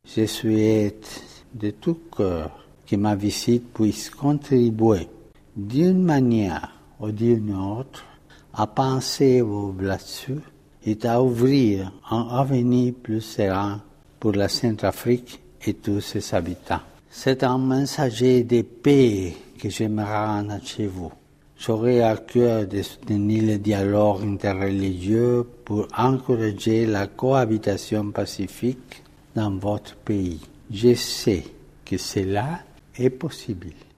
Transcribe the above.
Je souhaite de tout cœur que ma visite puisse contribuer d'une manière ou d'une autre à penser là-dessus et à ouvrir un avenir plus serein pour la Centrafrique et tous ses habitants. C'est un messager de paix que je me rends chez vous. J'aurai à cœur de soutenir le dialogue interreligieux pour encourager la cohabitation pacifique dans votre pays. Je sais que cela est possible.